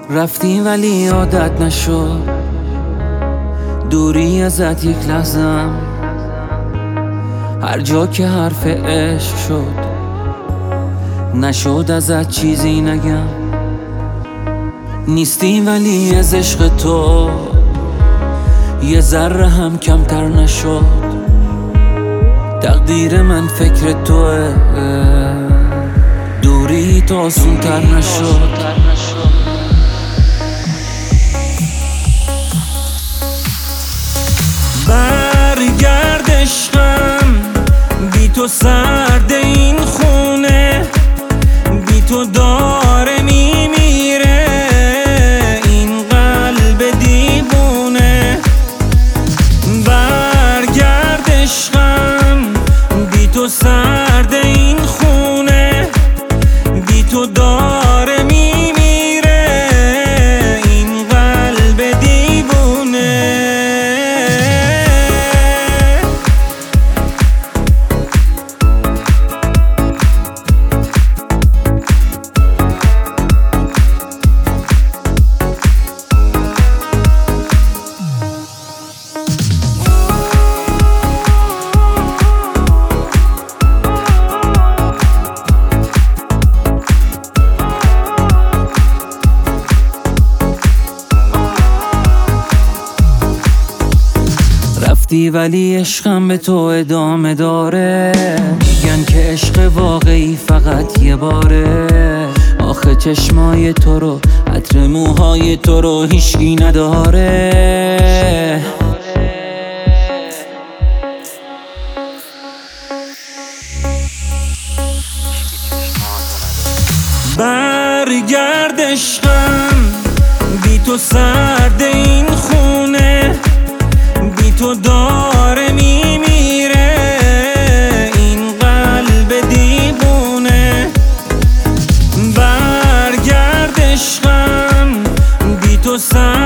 رفتی ولی عادت نشد دوری ازت یک لحظم. هر جا که حرف عشق شد نشد ازت چیزی نگم. نیستی ولی از عشق تو یه ذره هم کمتر نشد. تقدیر من فکر توه، دوری تو آسون تر نشد. برگرد عشقم، بی تو سرد این خونه، بی تو داره میمیره این قلب دیوونه. برگرد عشقم، بی تو سرد این خونه، بی تو داره میمیره این قلب دیوونه. رفتی ولی عشقم به تو ادامه داره. میگن که عشق واقعی فقط یه باره. آخه چشمای تو رو، عطر موهای تو رو هیچکی نداره. برگرد عشقم، بی تو سرد این خونه، بی تو داره میمیره این قلب دیوونه. برگرد عشقم، بی تو سرد